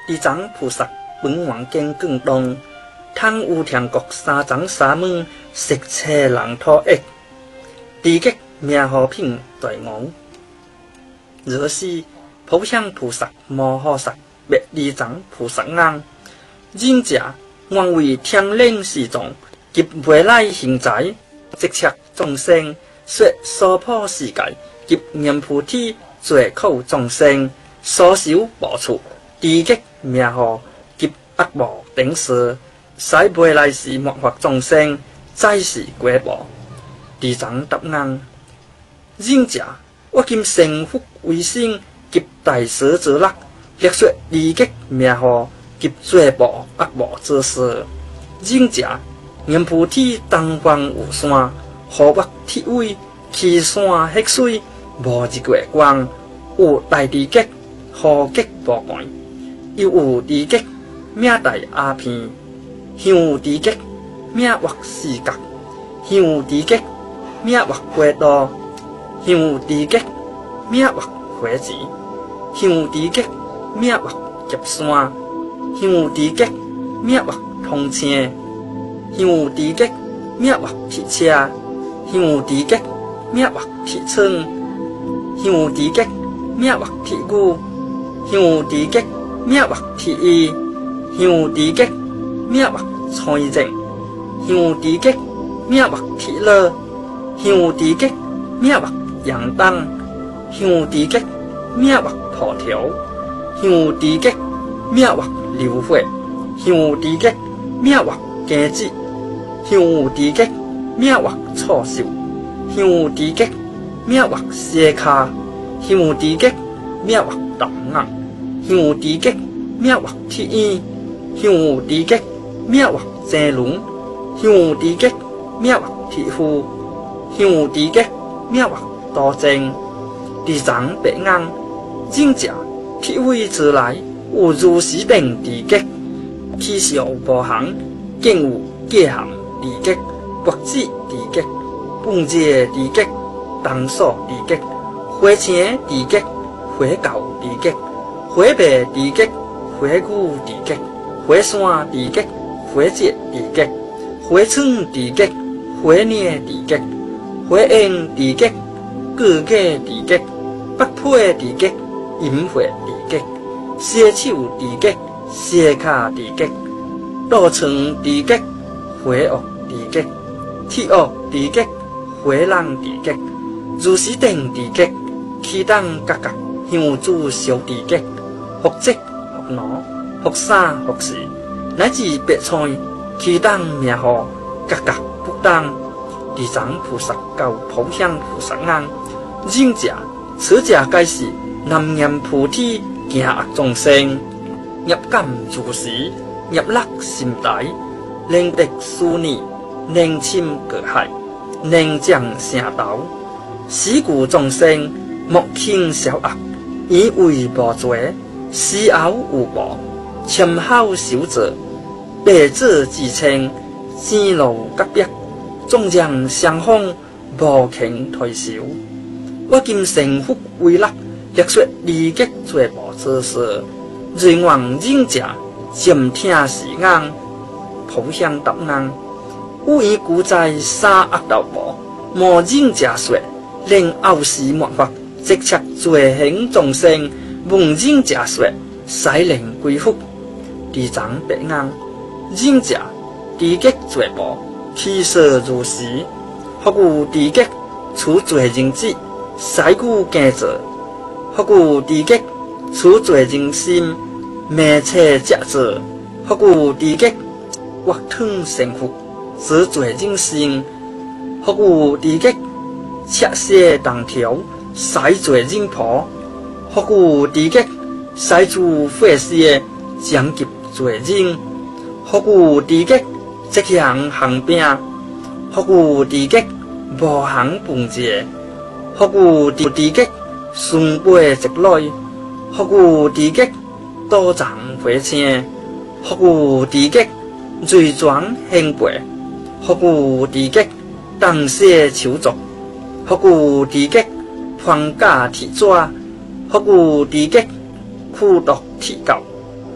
地藏菩萨本愿见更动，通有天国三层三门，色车人土役，地极名号品大王。若是普向菩萨摩诃萨灭地藏菩萨昂，忍者愿为天令示众，及未来行财，直测众生，说娑婆世界，及念菩提，罪苦众生，所修无处，地极名号，及恶魔顶事，使未来世末法众生，再世归无。地藏答应，忍者我今成佛为身，及大舍之力，略说地极名号，及罪报恶魔之事。忍者念菩提东方有山，河北铁尾，岐山黑水，无一月光。有大地极，河极无关；又有地极，名大阿片；有地极，名惑世界；有地极，名惑国道；有地极，名惑火钱；有地极，名惑劫山；有地极，名惑通车；有地极，名惑铁车；有地极，名惑铁窗；有地极，名惑铁牛；有地极，名惑铁衣；有地极，名惑菜人；有地极，名惑铁螺；有地极，名惑羊灯；有地极，名惑土条；有地极，名惑流火；有地极，名惑鸡子；有地极，名惑臭馊；有地极，名惑蛇卡；有地极，名惑东硬；有地极，名惑铁衣；有地极，名惑正轮；有地极，名惑铁斧；有地极，名惑刀剑。地藏白硬，忍者铁尾之来，有如是等地极，气象无行，更有界限地极，国子地极，本界地极，东所地极，火青地极，火狗地极，火白地极，火牛地极，火山地极，火节地极，火村地极，火孽地极，火焰地极，各界地极，北配地极，阴火地极，蛇手地极，蛇卡地极，稻床地极，火恶地极，铁恶地极，火人地极，如是等地极，其当各各向主小地极，福泽福挪，福生福时，乃至白菜，其当名号，各各不当。地藏菩萨教普向菩萨昂，忍者此者皆是南念菩提，行恶众生，业感如实，业力心大，能得思念，能侵各害，能降城头，死故众生莫轻小恶，以为无罪，死后有报，签好守者，白纸自称，生路隔壁。纵将相逢，无肯退守。我今成佛为力，略说利极罪报之事。人愿忍者，渐听是硬，普向答应。有缘故在三恶道报，莫忍者说，令后世末法，直测罪行众生。闻忍者说，使令归佛。地藏白硬，忍者地极罪报。其实如是，复有地极处罪人子，使故见者；复有地极处罪人心，灭切者者；复有地极挖吞成佛，使罪人心；复有地极切血当条，使罪人婆；复有地极使诸废尸，将及罪人；复有地极即行行病，复有地极无行分界，复有地极顺背直来，复有地极多藏回青，复有地极罪转兴背，复有地极当世求助，复有地极宽架铁纸，复有地极苦毒铁狗，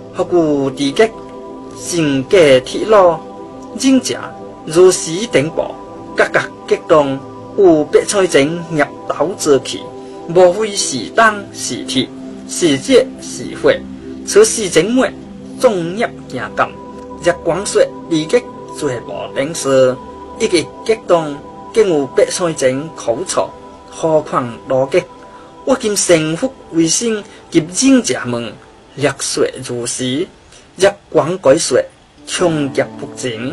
复有地格性格铁路，人者如时颠簸，各激动，有白菜前入头做起，无非是冬是铁，是节是火，此时前末纵入行感，日光雪地格做无顶色，一个激动，竟有白菜前苦楚，何况路格？我今成福为生，及人者问，烈雪如时，日光改雪，冲击不前。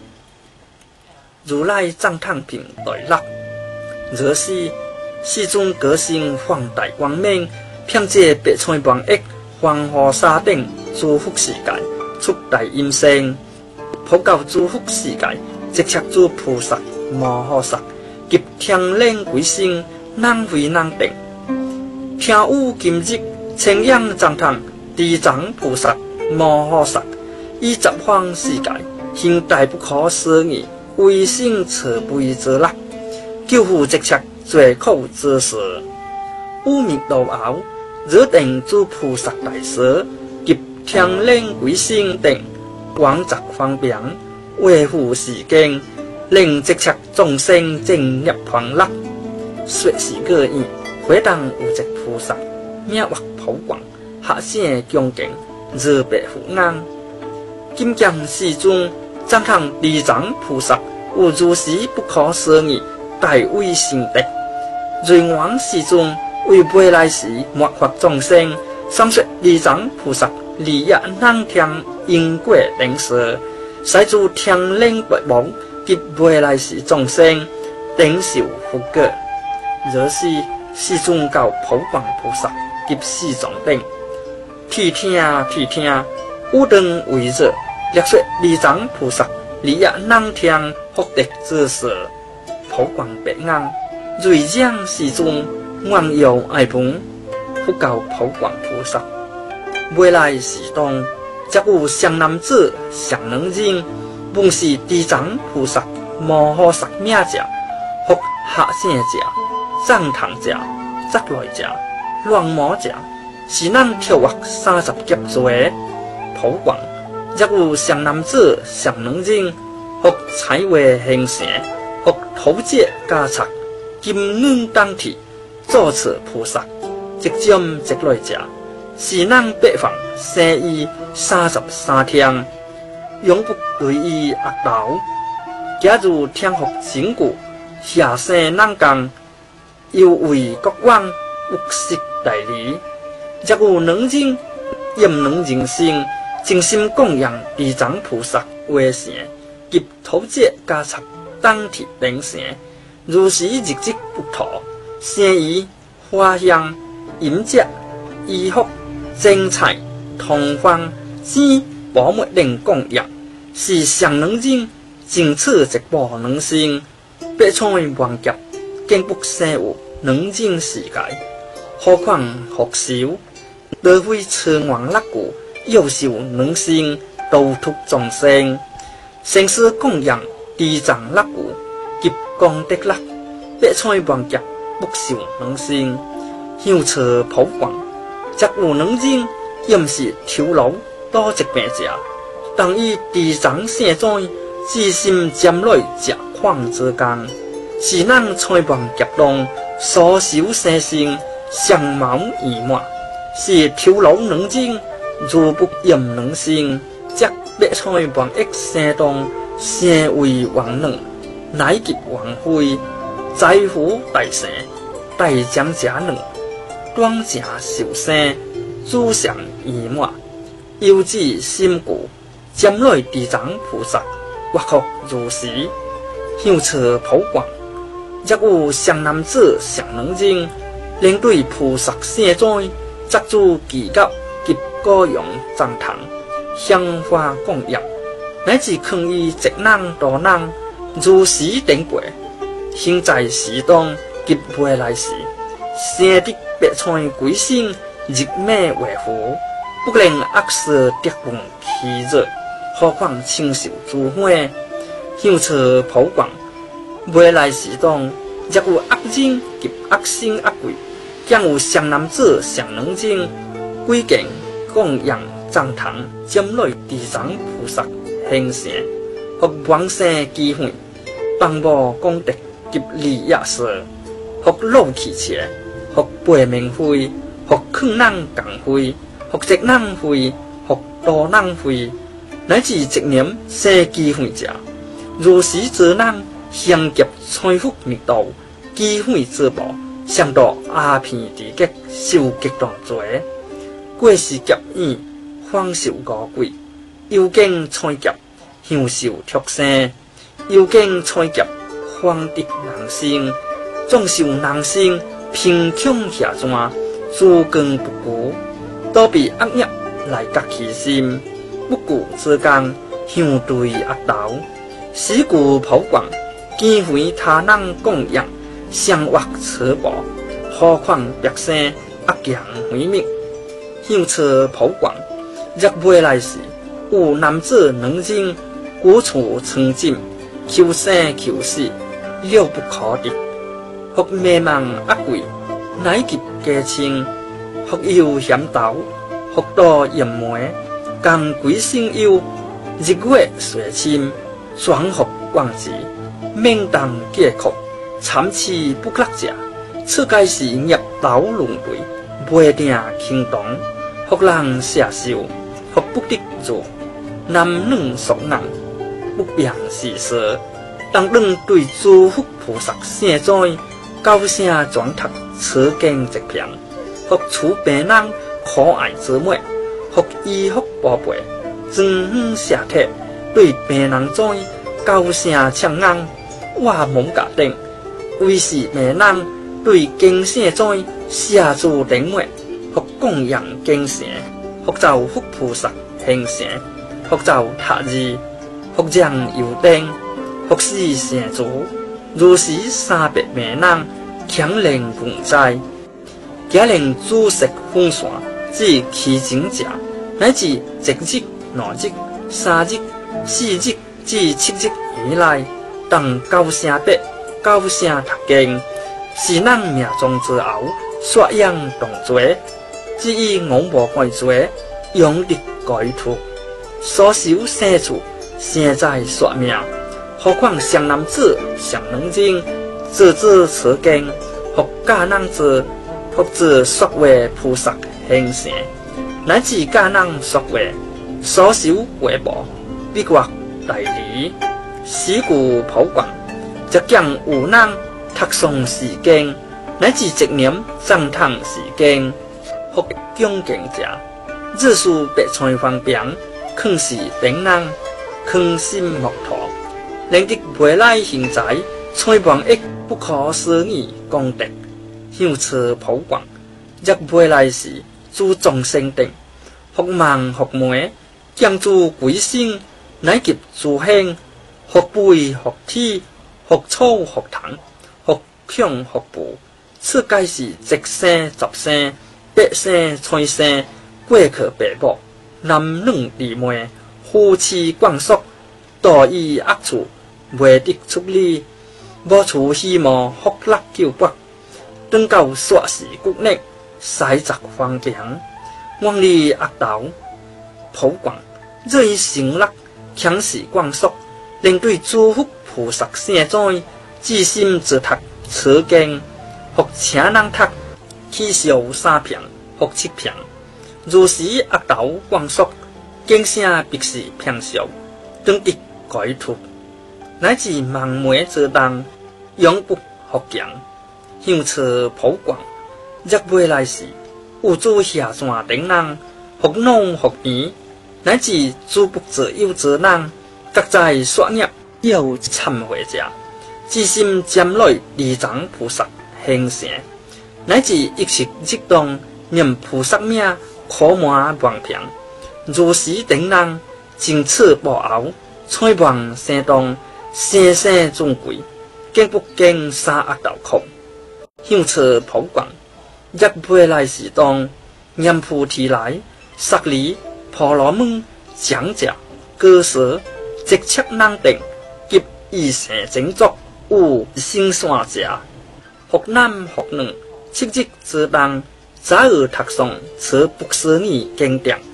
如来藏叹品对落，若是世尊个性放大光明，凭借白菜王液，黄河沙顶诸福世界，出大音声，普教诸福世界，直切诸菩萨摩诃萨，及天灵鬼神，人非人定。听有今日清扬藏叹，地藏菩萨摩诃萨，以十方世界，行大不可思议。为生慈悲之力，救护直切罪苦之事。乌密道后，热定诸菩萨大士及天灵鬼神等，广集方便，维护世间，令直切众生正入狂乐。说是个意，回当有一菩萨，名曰普广，下生恭敬，日白富安。今见世尊。赞叹地藏菩萨有如是不可思议大威神德，瑞王世尊为未来时末法众生，三说地藏菩萨利益人天因果定事，使诸天灵八王及未来时众生顶受福果。若是世尊教普广菩萨及四众等，谛听，有当为热。略说地藏菩萨利益人天福德之事，普广白眼，瑞将世尊愿要爱闻，复教普广菩萨。未来时当，则有上男子、上能人，闻是地藏菩萨摩诃萨名者，复下生者、藏堂者、杂来者、乱魔者，是咱跳跃30劫罪普广。则有上男子、上能人，或彩画形成，或土节加插，金银当体，作此菩萨，即将即来者，是咱北方生意33天，永不随意恶道。假如天福真故，下生人间，又为国王不惜代理，则有能人，焉能人心。精心供养地藏菩萨为成，及土节加插当体等成，如是日积不脱，生意花香饮食衣服精彩同方钱宝物令供养，是上能人尽此一步能生，百菜万劫竟不生有能人世界，何况福寿？若非千王勒故。幼寿能生，度脱众生，生死供养地藏勒故，及功德勒，百菜万劫不寿能生，香车普广，则有能人，焉是头颅多一病者，当以地藏圣灾，至心尖锐食况之间，是咱菜万劫中所修生性，相貌圆满，是头颅能人。如不厌能生，则百菜万亿生动，生为王能，乃及王妃，财富大成，大将家能，短正受生，主上圆满，有志心固，尖锐地藏菩萨，或可如是，香车普广，则有上男子、上能人，另对菩萨圣灾，则诸技巧。及歌咏赞叹，香花供养，乃至劝伊直人多人，如时顶过，行在时当及未来时，生得百菜鬼神，日美为福，不能恶事得闻其热，何况清受诸花，香车普广，未来时当，则有恶人及恶身恶鬼，将有上男子、上能人。规境供养藏堂尖类地藏菩萨形成，或往生机会，帮无功德及利益事，或老气切，或背明灰，或困难共灰，或职人灰，或多人灰，乃至一年生机会者，如是之人相劫财富密度，机会之宝，上到阿片地劫受极大罪，过世劫宴，方受五鬼，幽境财劫，享受脱生，幽境财劫，方得人生，总受人生，贫穷下转，诸根不顾，躲避恶业来革其心，不顾之间，相对恶道，死故普广，见回他人供养，相惑扯薄，何况别生恶强毁灭，向车普广，若未来时，有男子能人，鼓处称进，求生求死，了不可敌，或迷茫恶鬼，乃及家亲，或有险道，或多淫梅，共鬼生忧，日月岁侵，转服忘记，命当皆苦，惨凄不乐者，此皆是业道轮回，未定轻动，或人下受，或不得做，男女属硬，不辨是色，当当对诸佛菩萨圣哉，高声转读此经一篇，或处病人可爱之美，或医福宝贝，增远下体，对病人哉，高声唱昂，我蒙家定，为是病人对经圣哉，下注灵位，或供养经神，或造佛菩萨形成，或造塔字，或将油灯，或是成主，如是三百名人，强令共在，假令主食风线，至其情者，乃至一日、两日、三日、四日至7日以内，当高声八、高声读经，是人命中之后，刷样动作，只以我无改罪，用力改脱，所修生处，现在说命，何况上男子、上能人，自知此经，或假人之，或自说话菩萨形成，乃至假人说话，所修为无，必或大理，死故普广，则将有人读诵是经，乃至一年赞叹是经，或恭敬者，日数白菜方便，更是顶人，空心木头，令得未来现在，财万亿不可思议功德，向此普广，若未来时，诸众生定，或盲或昧，将诸鬼神，乃及诸兄，或背或体，或草或藤，或强或怖，此皆是直生杂生，百生财生，过去白母，男女弟妹，夫妻眷属，多以恶处，未得处理，无处希望福乐救拔，等到煞时骨力，塞杂方便，往里恶道，普广，若以成乐，强势眷属，令对诸佛菩萨圣哉，至心自读此经，或请人读，起烧3片，或7片，如是恶道眷属，经声必是偏少，当得改脱，乃至盲昧之人，永不复强，向此普广，若未来时，有诸下山顶人，或弄或变，乃至诸不自由之人，各在说业要忏悔者，至心瞻礼地藏菩萨形成，乃至一时即动念菩萨名，可满万平，如是顶人，经此无后，财旺生动，生生尊贵，经不经三恶道苦，向此普广，若未来时当，念菩提来，萨离婆罗门，讲者歌舌，直切难定，及一生整作，有心善者，或男或女，7日之人，早日读诵此不思议经典，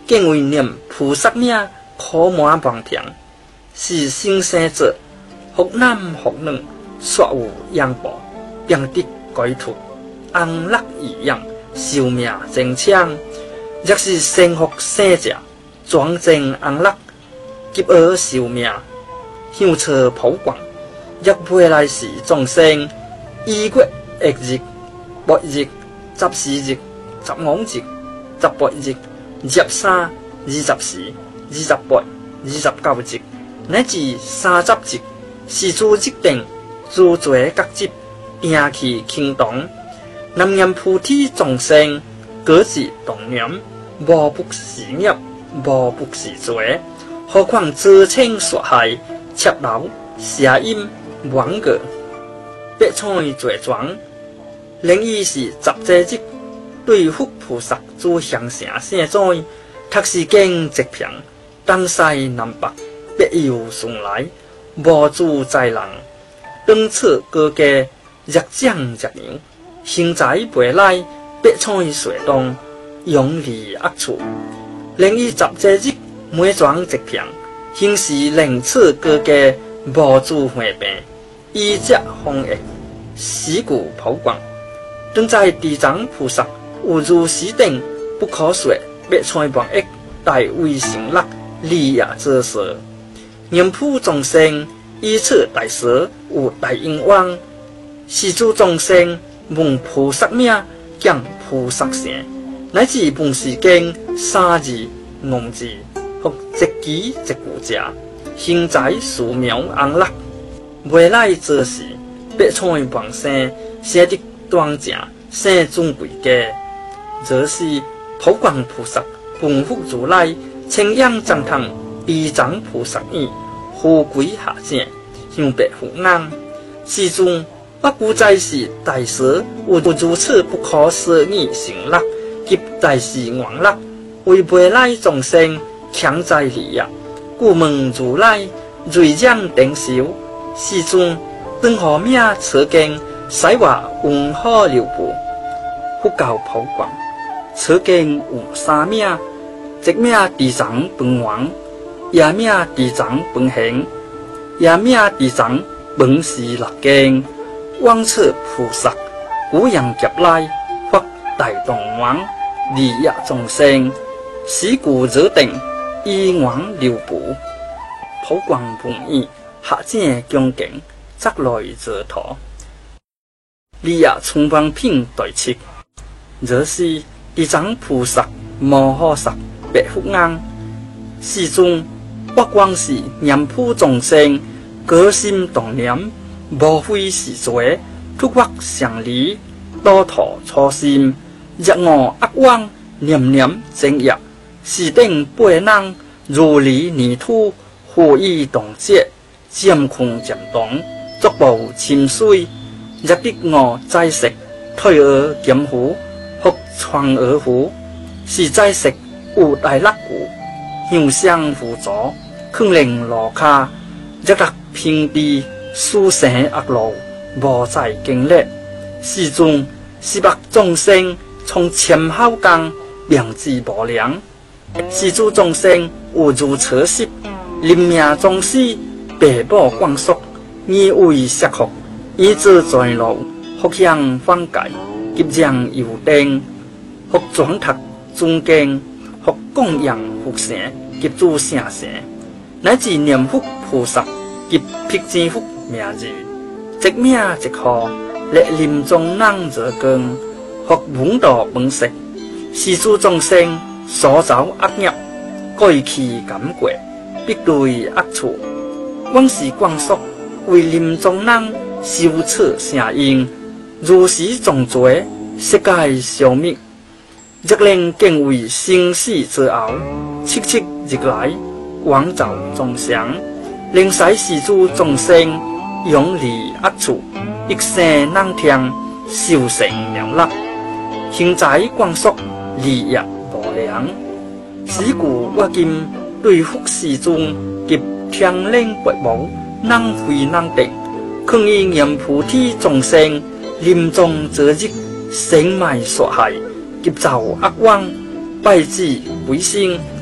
敬为念菩萨名，苦满望田，是生生者，福男福女，煞有殃报，并得改脱，安乐颐养，寿命增长。若是生福生者，庄正安乐，吉而寿命，享彻普广。若未来是众生1月1日、8日、14日、15日、18日、23、24、28、29日，乃至30日，是诸日定，诸罪各集，摒弃轻重。南念菩提众生，各自动念，无不是业，无不是罪。何况知情所害，切劳邪因。亡个别创罪状，另伊是十节日，对佛菩萨诸祥城圣哉，读是经直平，东西南北别有从来，无主在人，当此各家日长日长，行在未来别创水动，永离恶处，另伊十节日每桩直平，行事令此各家无主会病。依则风益，死故普广。当在地藏菩萨有如是等不可说，别创万益，大威成乐，利也遮舍。念普众生，依此大舍，有大因缘。是诸众生闻菩萨名，讲菩萨乘，乃至闻是经3字、5字，或一期一句者，行在树苗安乐。未来之时，必创旺生，生得端正，生尊贵家。则是普广菩萨，本福如来，清扬赞叹，地藏菩萨意，富贵下降，向别福安。是尊我故在是大舍，有如此不可思议成乐，及大事愿乐，为未来众生强在利益，故问如来，瑞将顶受。是尊当何名此经，使我文好流布，佛教普广。此经有3名，一名地藏本王，也名地藏本行，也名地藏本是六经。往此菩萨古阳劫来，发大动王，利益众生，是故热定，依愿流布，普广本意。下正恭敬，则来则陀。利益充方品第7，则是地藏菩萨摩诃萨别福安。是尊我光是念普众生，个心动念，无非是罪，突我常离，多陀初心，若我恶妄，念念正业，是等八人，如离泥土，互以动节。渐空渐动，足步深水，若得我在食，退而减乎，复传而乎。是在食有大力故，向上辅助，肯令路卡，若得平地，殊生恶路，无再经历。是尊是百众生，从前后间，良知无量。是诸众生有如此习，临命终时。爸母灌输，以为设福，以至在路，福享反界，急将游定，福转读尊经，福供养福神，及诸圣神，乃至念佛菩萨，及辟支佛名字，一名一号，历临终人热光，福闻道本色，是诸众生所造恶业，过去感过，必对恶处。往事灌输，为临终人修此声音，如是重罪，世界消灭，若令敬畏生死之后，七七日来，广造众祥，令使是诸众生永离恶处，一生难听，修成良乐，行在灌输，利益无量。是故我今对佛世尊及天灵佛母，能非能定，劝以念菩提众生，临终之日，生埋所害，急造恶妄，拜之为生，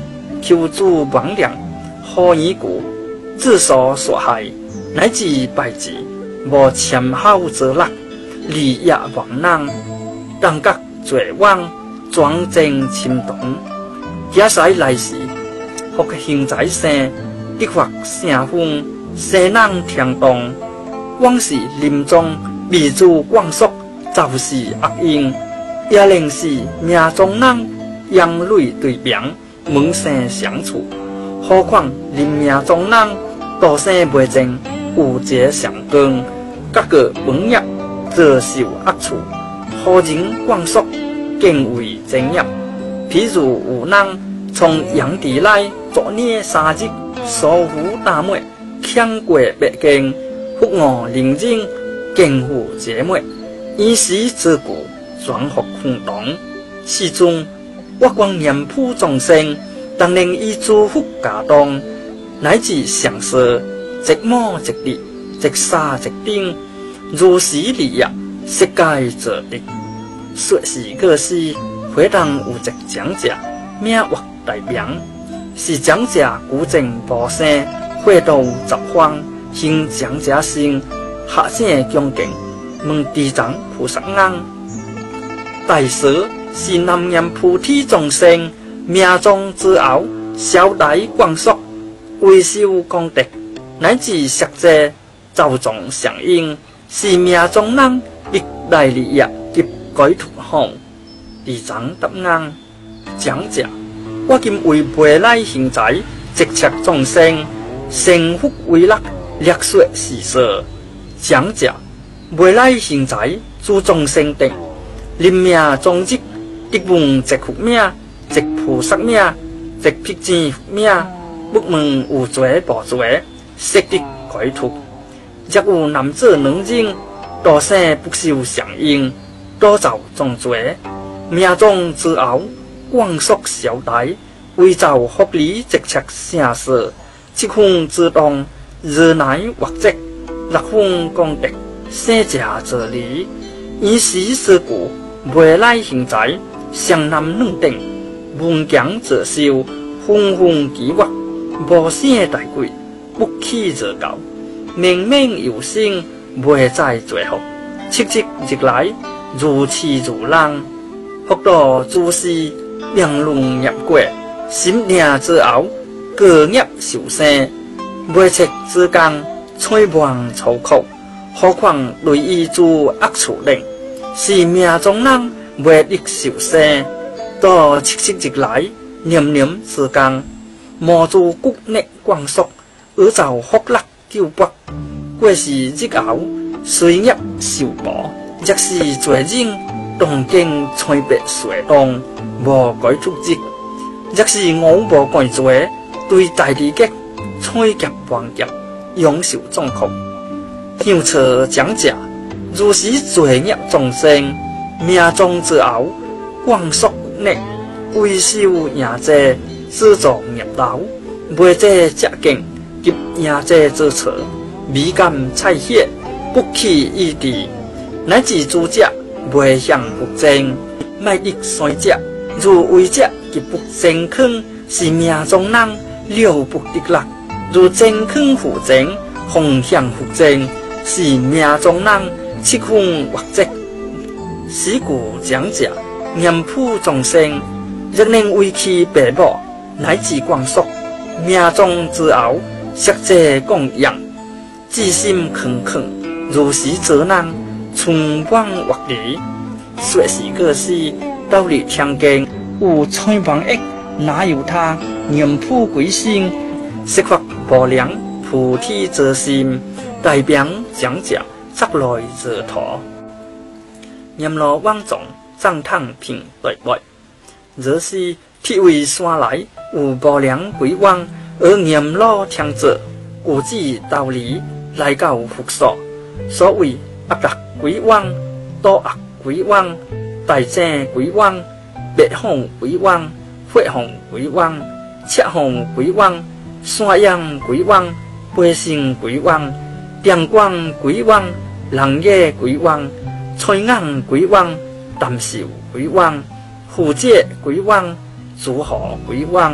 求助亡良，好遗故，自所所害，乃至败志，无签好则落，利益亡人，当觉罪枉，庄正侵动。假使来时，福行在生，得发声风，生人听动，往事临终，未主光速，就是恶因，也令是命中人，阳泪对病，门生相处。何况临命中人，多生未正，有节上根，各个本业，则受恶处，何人光速，更为正业。譬如有人从阳地来作孽3日，疏忽大末，强过百经，福我灵人，更负节末，以时之故，转福空洞。世尊，我光念普众生，当能以诸福家当，乃至上师，一母一弟，一沙一丁，如是利益，世界则力。说是个是，回当有一长者，名曰大名，是长者古正菩萨，会道十方，行长者心，下生恭敬，问地藏菩萨恩。大师是南念菩提众生，命中之后，小大光速，为修功德，乃至实际造众相应，是命中人一大利益，及改图方。地藏答应长者，我今为未来行财，直切众生，成福为乐，略说是说。长者，未来行财，诸众生定，临命终日，得闻一佛名，一菩萨名，一辟支佛名，不问有罪无罪，悉得改图。若有男子两人，多生不受相应，多造重罪。命中之后，光速小大，为造福利直切声势，七分之动，日乃或者6分功德，生者则离。以时之故，未来行财，上南两顶，文强则修，纷纷其惑，无生大贵，不起则高，明明有心，未在罪福，戚戚日来，如痴如人。福道诸事，命论业过，心念之后，各业受生，未测之间，催亡愁苦。何况类依诸恶处令，是命中人未得受生，到戚戚日来，念念之间，魔诸谷内光速，而造福乐救拔。过是日后，随业受报，若是罪人。动经吹白水动，无改出职；若是我无改罪，对大地劫吹劫亡劫，永受重苦。向测长者，如是罪孽众生，命中之后，光速内为修业者，资助业道，未者捷径，及业者之错，未敢采血，不起意地，乃至诸者。未向福正，卖得衰者，如为者及不健康，是命中人了不得乐；如健康福正，奉向福正，是命中人7分或者。是故长者念普众生，若能为其父母，乃至光速，命中之后，实际供养，至心恳恳，如是责难。春光活离，说是个是，道理听经，有催亡益，哪有他念普归心，释发无量菩提之心，代表长者执来之土，念罗往众赞叹平对外，若是铁为山来，有无量归往，而念罗听者，故知道理来到复所，所谓。恶恶归往，多恶归往，大正归往，白风归往，血风归往，赤风归往，山阳归往，百姓归往，电光归往，人野归往，吹眼归往，淡秀归往，虎界归往，诸河归往，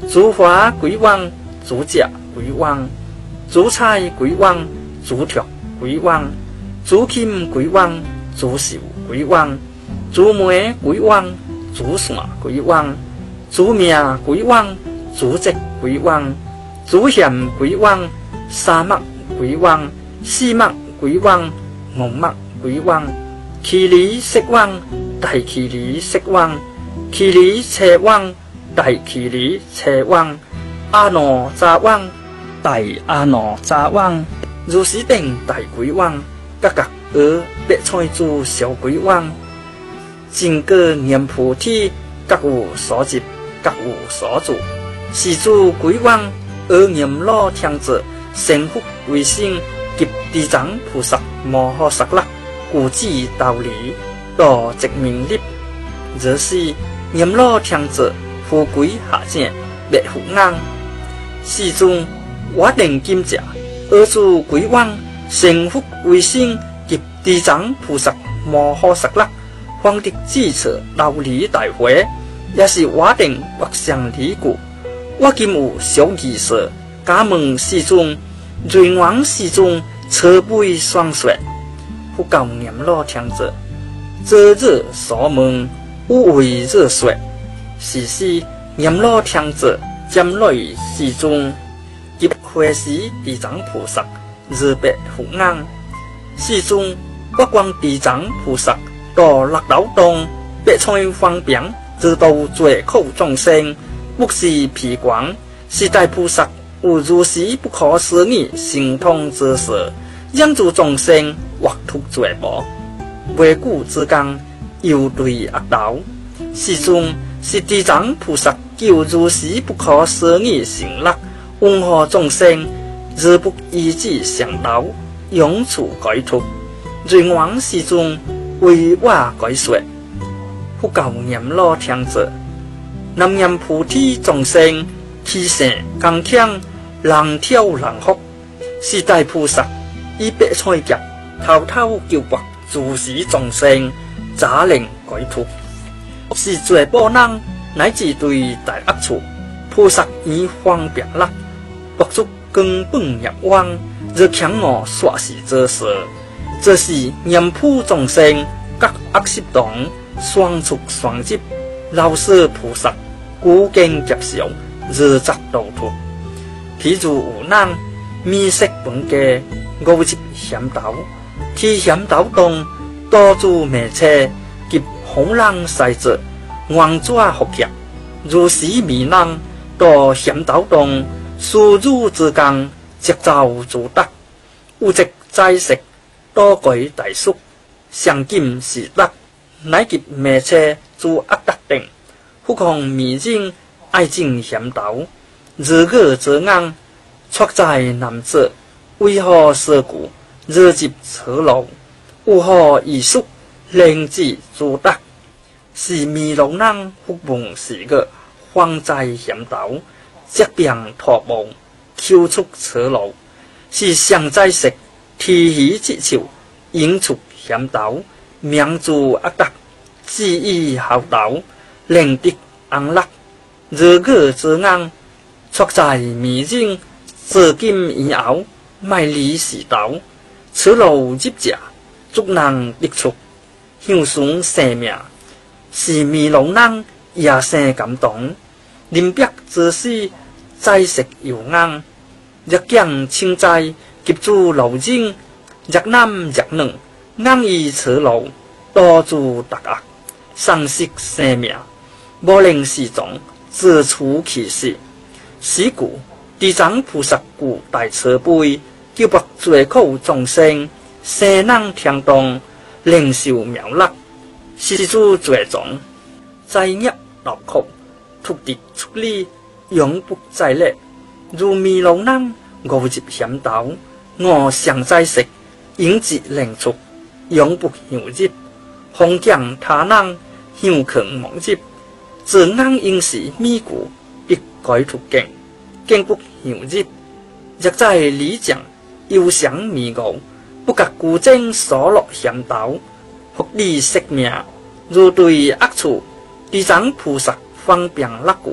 诸花归王，诸甲归王，诸菜归王，诸雀归王，诸禽归王，诸兽归王，诸梅归王，诸线归王，诸命归王，诸节归王，诸险归王，沙漠归王，四目归王，五目归王，其里色王，大其里色王，其里车王，大其里车王，阿那扎王，大阿那扎王，如是等大鬼王，各各而别菜诸小鬼王，整个念菩提，各有所集，各有所住，是诸鬼王而念老听者，成福为生，及地藏菩萨摩诃萨勒，故知道理，多直明立，则是念老听者，富贵下贱，灭福安。是中我定金者，而诸鬼王成福为生，及地藏菩萨摩诃萨勒，方得智彻道理大会，也是我定百相理故。我今有小仪式，假问世尊，瑞王世尊，车杯双说，不教念老听者，这日所问，无为热说，是念老听者，占来世尊，及会时地藏菩萨，日别福安。世尊，我观地藏菩萨，到六道中，别菜方便，知道罪苦众生，不是疲光，是大菩萨有如是不可思议神通之事，让诸众生获脱罪魔，未故之功，又对恶道。世尊，是地藏菩萨救如是不可思议神力，温和众生，日不依止上道，永处解脱。瑞王世尊为我解说，不教念老听者，南念菩提众生，起性刚强，人跳人哭，是大菩萨以白菜夹，偷偷救拔诸世众生，早令解脱。是罪报人，乃至对大恶处，菩萨以方便力，博足根本业王，则强我说是这事，这是念普众生，各恶习动，双出双接，老舍菩萨，古经接受，日则道脱。譬如有人迷失本家，误入险道，去险道中，多诸迷车，及红人塞者，冤抓福业，如是迷人，到险道中，输入之功，即造诸德，有则斋食，多改大宿，上金是德，乃及迷车诸恶德等，不况迷人，爱进险道，日月之硬，出在男者，为何事故？日入车路，有何艺术？令之诸德，是迷路人不蒙是个，方在险道，即便托梦，求出车路，是上在食，提起之手，引出险道，名诸恶德，志意好道，令得安乐，日月之硬，出在迷人，自今以后，卖离是道，此路入者，足能得出。向上生命，是迷路人也生感动。临别之时，斋食又硬，日强清斋，及诸路人，日男日女，硬以此路，多诸特恶，丧失生命，无令世众自处其事。是故地藏菩萨故大慈悲，救拔罪苦众生，生人天动。灵受妙乐，是诸罪重，灾业劳苦，突敌出离，永不再列。如迷路人误入险道，我常在食，引之令出，永不向入。风降他人，向强妄入，自硬应是迷故，必改途径，竟不向入。若在理讲，忧想迷误。不觉故正所落险道，福利生命，如对恶处，地藏菩萨方便乐故，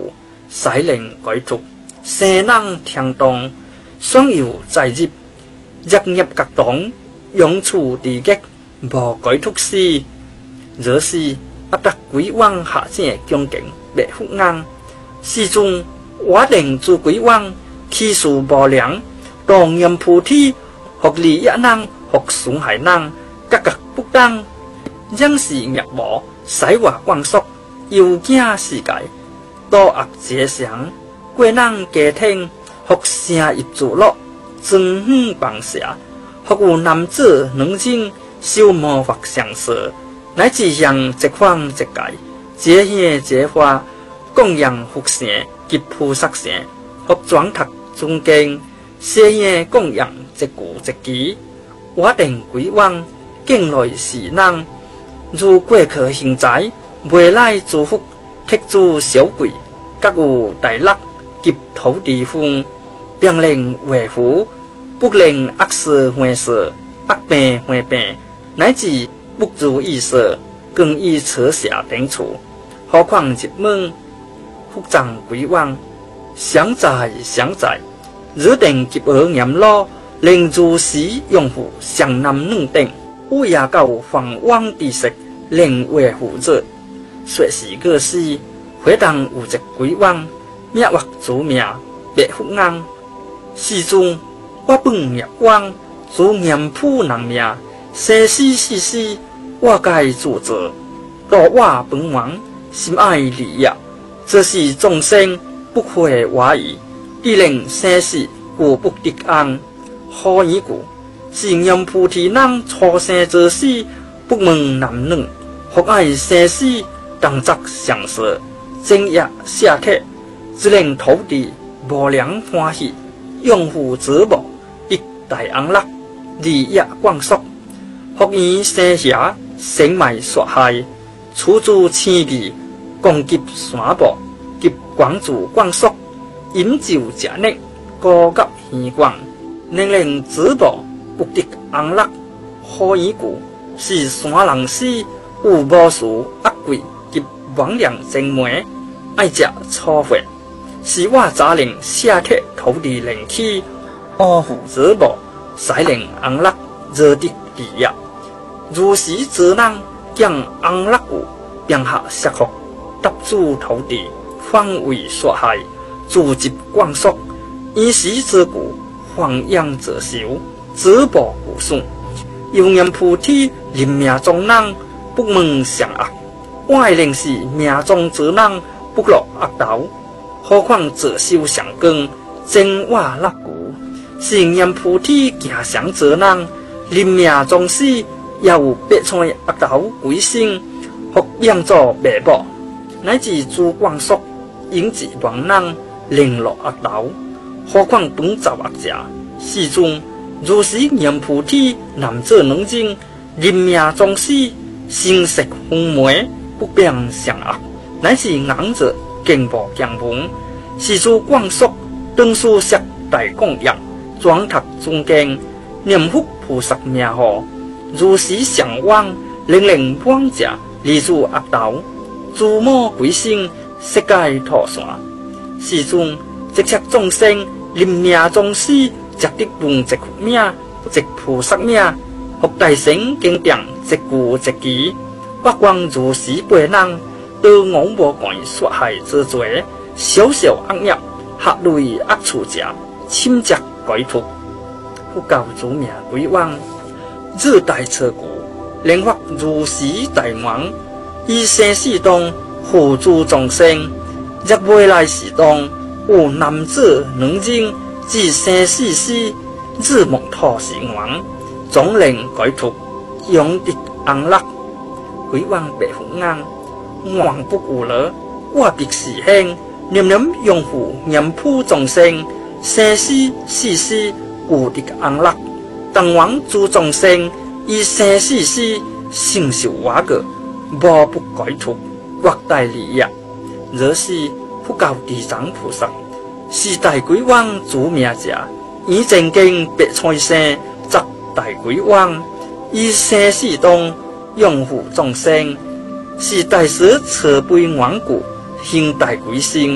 西灵改图，西人听动，双游在入，日业格动，用处地极，无改图事。若是阿达鬼王下正恭敬，别福硬，时中我定做鬼王，气数无良，当任菩提，学利益人，学损害人，格格不当，仍是灭无，使我光速，有惊世界，多恶皆常，贵人家听，学声入自乐，增远放下，学有男子能精，修魔法相舍。乃至向一方一界，皆现皆化，供养福成及菩萨成，合转读尊敬，谢现供养一古一基，我定鬼王敬来是人，如过去行财，未来祝福，铁柱小贵，各有大乐及土地风，并令为福，不令恶事坏事，恶病坏病，乃至不如意事，更以扯下顶处，何况一门复藏鬼王，想在，日定及而严罗，令如时用户上南两顶，乌鸦到放汪地色，令为虎者，说是个是，回当有一鬼王，命或主命，别福硬，世中我本灭光，主严普人命，生死世世。我该自责，道我本王心爱利益，这是众生不会怀疑，必令生死故不敌安。何以故？是因菩提人初生之时，不问男女，或爱生死，当作相舍，正业下帖，只令土地无良欢喜，拥护子母，一大安乐，利益广速，福缘生下。生埋杀害，处处千计，攻击山部，及广住广速，饮酒食溺，高级虚光，能令子母不敌安乐。何以故？是山人死，有无数恶鬼及魍魉精媒，爱食粗血，是我早令下帖土地灵气，保护子母，使令安乐，热得利益。如是之人，将安乐故，并下杀福，搭住土地，方为杀害，自集广速，以时之故，放养者修，止暴固损。又念菩提，临命中人，不问善恶，我令是命中之人，不落恶道。何况者修上根，真我乐故，是念菩提行上之人，临命中死。也有别创恶道鬼神，或养作未报，乃至诸光速引致亡人，零落恶道。何况本造恶者，世中如是念菩提，男子能精，临命终死，心识昏昧，不变善恶，乃至硬者敬步强门，是诸光速当书摄大供养，转读尊敬，念佛菩萨名号。如是上往，令往者离诸恶道，诸魔鬼神世界脱散。世中即切众生临命终死，则得闻一佛名，一菩萨名，学大乘经典，一句一句。不光如是辈人，都我无关杀害之罪，小小恶业，下类恶处者，侵占改图，不教主命鬼王。日大彻故，令发如是大王，以生死中护助众生，若未来时中有男子能精，至生死时，日木土神王，总令改图，永得安乐。鬼王白虎硬，王不有了，我必是兴，念念拥护严普众生，生死世世有得安乐。当王诸众生，以生死时承受我个，无不改图，莫大利益。若是不教地藏菩萨，是大鬼王主命者，以正经别创生，则大鬼王以生死中拥护众生，是大师慈悲顽固，行大鬼神，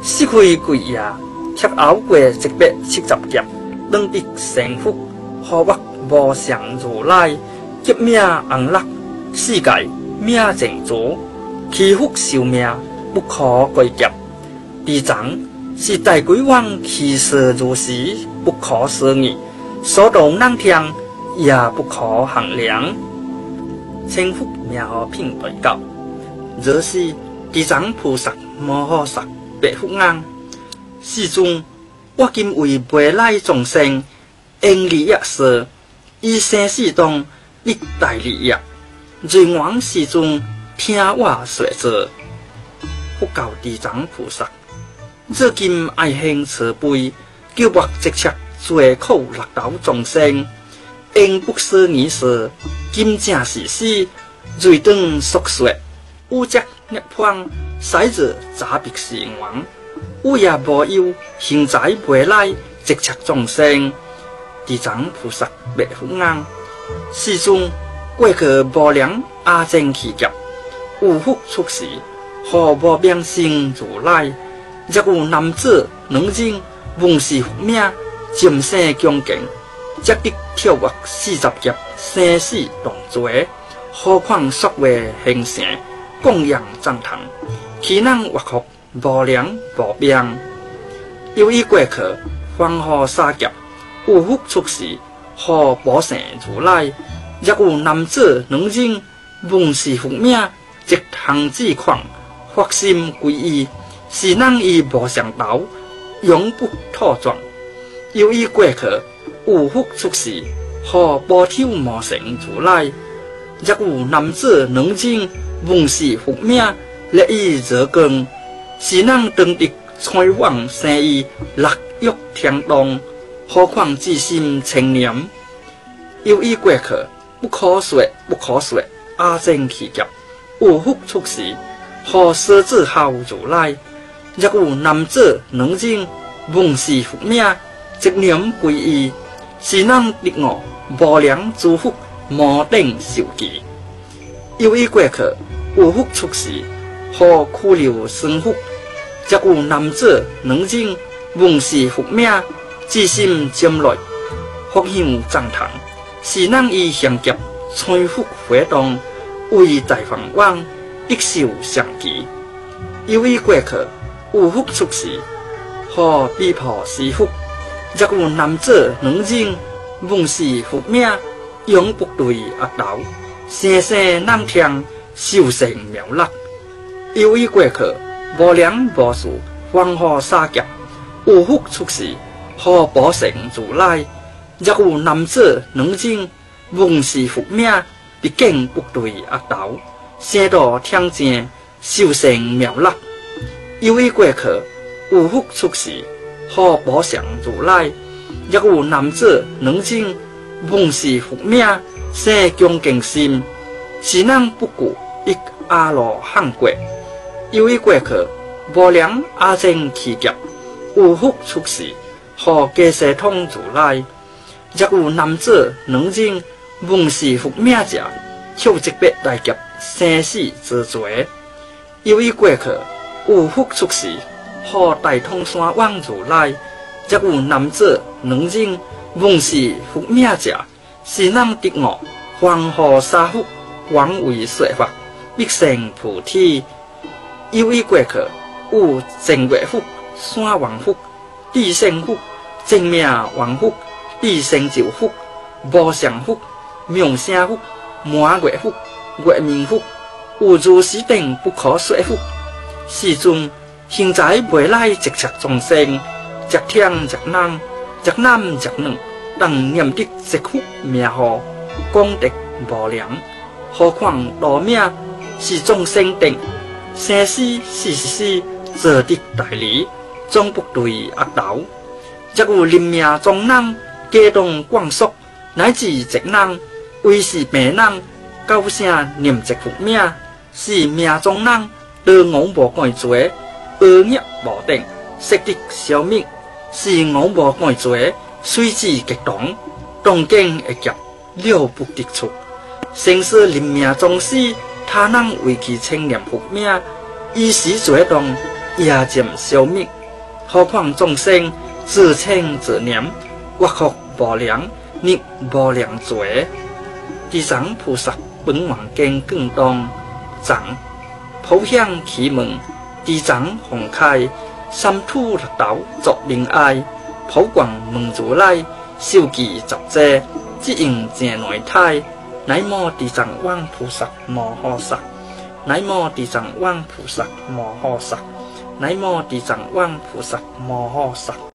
失去贵业，却熬过170劫，当得成佛，何或无上如来，劫命安乐，世界命净足，祈福寿命不可改劫。地藏是大鬼王其实如是，不可思议，所动能听也不可衡量。成佛名号品第9，若是地藏菩萨摩诃萨白福翁，世尊，我今为未来众生因利益事，以生死中历代利益，愿王世尊听我说之。佛教地藏菩萨，如今爱行慈悲，救拔积切罪苦六道众生，因不思议事，今正是时，瑞顿速说，有则涅槃，使者早必是王。有也无忧，现在未来积切众生。地藏菩萨白福翁，世尊，过去无量阿僧祇劫，有福出世，何无名声如来？若有男子能人蒙氏福命，今生恭敬，则得跳跃40劫，生死同罪。何况说话行成，供养赞叹，其能活福无量无边。由于过去黄河沙劫，有福出世，何保成如来？若有男子能人蒙氏福命，即行志狂，发心皈依，是能以无上道，永不脱状。由于过去有福出世，何保挑无成如来？若有男子能人蒙氏福命，乐意热光，是能登得开往生意，乐欲天堂。何况至心千年？由于过去不可说不可说，阿僧祇劫有福出世，何舍自号如来？若有男子能人蒙氏福命，即念皈依，是能得我无量诸福，无等受记。由于过去有福出世，何苦留生福？若有男子能人蒙氏福命，至心尖锐，福享赞叹，是能以相劫催福回动，为大梵王得受上期。由于过去有福出世，何必破施福？若有男子能人蒙氏福命，永不对恶道，生生能听修成妙乐。由于过去无量无数黄河沙劫，有福出世，何保成如来？若有男子能人蒙氏福命，毕竟不对恶道，生道听正修成妙乐。由于过去有福出世，何保成如来？若有男子能人蒙氏福命，生恭敬心，是能不顾一阿罗汉果。由于过去无量阿僧祇劫，有福出世，何加西通如来？若有男子能人蒙氏福命者，受100大劫生死之罪。由于过去有福出世，何大通山王如来？若有男子能人蒙氏福命者，是能得我黄河沙福，广为说法，必成菩提。由于过去有正月福、山王福、地胜福、正命王福、地成就福、无上福、妙声福、满月福、月明福，有如是等不可说福。世尊，现在未来积切众生，若听若人，若男若女，当念得积福名号，功德无量。何况道命是众生定，生死死，做得大理，总不对恶道。若有临命中人，家动广速，乃至一人，为是病人，高声念积福名，是命中人，得我无改罪，恶业无定，识得消灭，是我无改罪，随之激动，动经一劫，了不得出。生死临命终时，他能为其称念福命，以时罪动， 也渐消灭。何况众生自称自念，我哭无量，逆无量罪。地藏菩萨本愿经更当藏，普向其门，地藏宏开，三土六道作灵爱，普广门如来，受记十者，即应正内胎。南无地藏王菩萨摩诃萨，南无地藏王菩萨摩诃萨，南无地藏王菩萨摩诃萨。